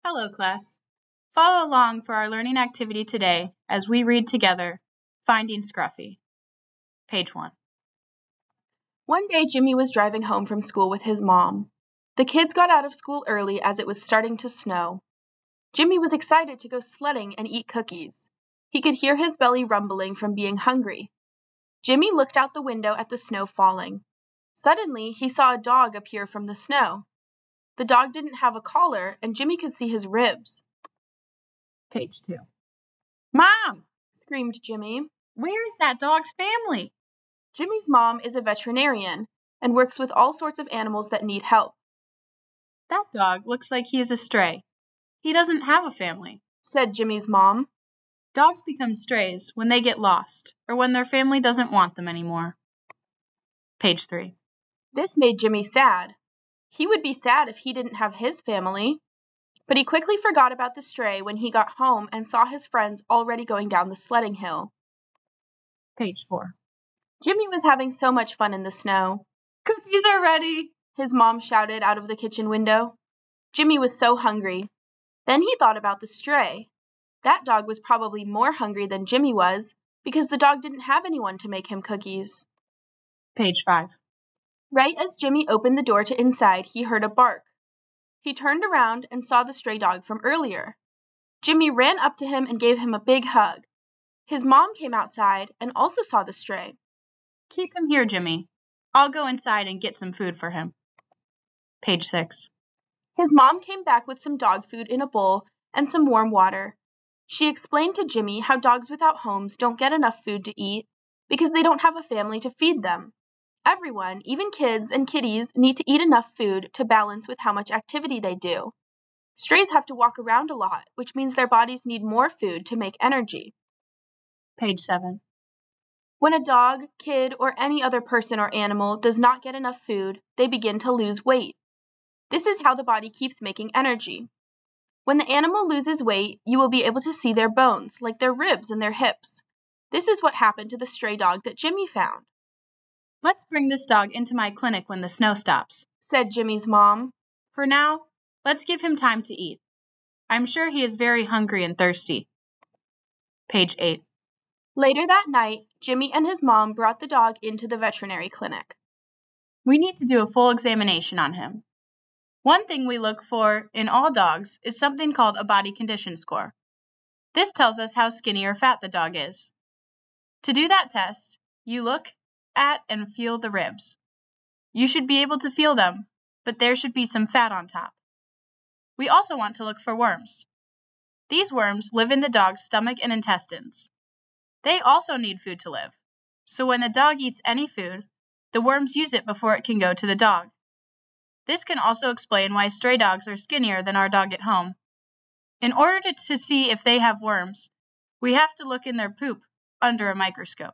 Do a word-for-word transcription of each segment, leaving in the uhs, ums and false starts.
Hello, class. Follow along for our learning activity today as we read together Finding Scruffy. Page one. One day, Jimmy was driving home from school with his mom. The kids got out of school early as it was starting to snow. Jimmy was excited to go sledding and eat cookies. He could hear his belly rumbling from being hungry. Jimmy looked out the window at the snow falling. Suddenly, he saw a dog appear from the snow. The dog didn't have a collar, and Jimmy could see his ribs. Page two. Mom! Screamed Jimmy. Where is that dog's family? Jimmy's mom is a veterinarian and works with all sorts of animals that need help. That dog looks like he is a stray. He doesn't have a family, said Jimmy's mom. Dogs become strays when they get lost or when their family doesn't want them anymore. Page three. This made Jimmy sad. He would be sad if he didn't have his family. But he quickly forgot about the stray when he got home and saw his friends already going down the sledding hill. Page four. Jimmy was having so much fun in the snow. Cookies are ready, his mom shouted out of the kitchen window. Jimmy was so hungry. Then he thought about the stray. That dog was probably more hungry than Jimmy was because the dog didn't have anyone to make him cookies. Page five. Right as Jimmy opened the door to inside, he heard a bark. He turned around and saw the stray dog from earlier. Jimmy ran up to him and gave him a big hug. His mom came outside and also saw the stray. Keep him here, Jimmy. I'll go inside and get some food for him. Page six. His mom came back with some dog food in a bowl and some warm water. She explained to Jimmy how dogs without homes don't get enough food to eat because they don't have a family to feed them. Everyone, even kids and kitties, need to eat enough food to balance with how much activity they do. Strays have to walk around a lot, which means their bodies need more food to make energy. Page seven. When a dog, kid, or any other person or animal does not get enough food, they begin to lose weight. This is how the body keeps making energy. When the animal loses weight, you will be able to see their bones, like their ribs and their hips. This is what happened to the stray dog that Jimmy found. Let's bring this dog into my clinic when the snow stops, said Jimmy's mom. For now, let's give him time to eat. I'm sure he is very hungry and thirsty. Page eight. Later that night, Jimmy and his mom brought the dog into the veterinary clinic. We need to do a full examination on him. One thing we look for in all dogs is something called a body condition score. This tells us how skinny or fat the dog is. To do that test, you look at and feel the ribs. You should be able to feel them, but there should be some fat on top. We also want to look for worms. These worms live in the dog's stomach and intestines. They also need food to live, so when the dog eats any food, the worms use it before it can go to the dog. This can also explain why stray dogs are skinnier than our dog at home. In order to, to see if they have worms, we have to look in their poop under a microscope.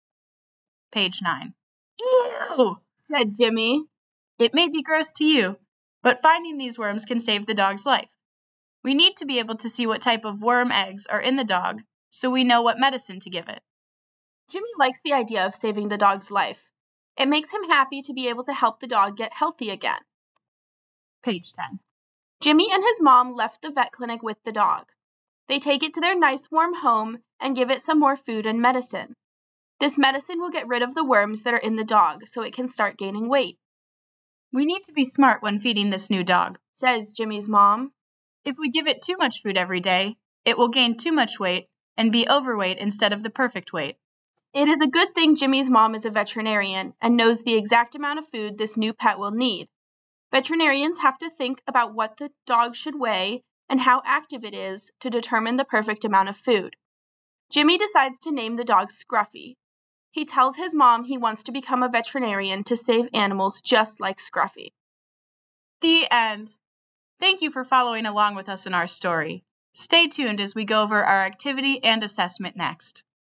Page nine. Ew, said Jimmy. It may be gross to you, but finding these worms can save the dog's life. We need to be able to see what type of worm eggs are in the dog so we know what medicine to give it. Jimmy likes the idea of saving the dog's life. It makes him happy to be able to help the dog get healthy again. Page ten. Jimmy and his mom left the vet clinic with the dog. They take it to their nice warm home and give it some more food and medicine. This medicine will get rid of the worms that are in the dog so it can start gaining weight. We need to be smart when feeding this new dog, says Jimmy's mom. If we give it too much food every day, it will gain too much weight and be overweight instead of the perfect weight. It is a good thing Jimmy's mom is a veterinarian and knows the exact amount of food this new pet will need. Veterinarians have to think about what the dog should weigh and how active it is to determine the perfect amount of food. Jimmy decides to name the dog Scruffy. He tells his mom he wants to become a veterinarian to save animals just like Scruffy. The end. Thank you for following along with us in our story. Stay tuned as we go over our activity and assessment next.